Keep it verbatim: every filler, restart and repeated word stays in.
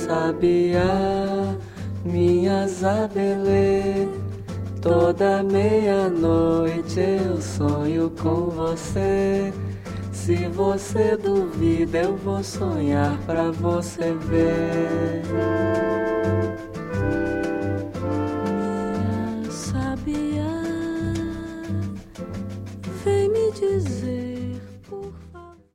sabiá, minha Zabelê. Toda meia-noite eu sonho com você. Se você duvida, eu vou sonhar pra você ver.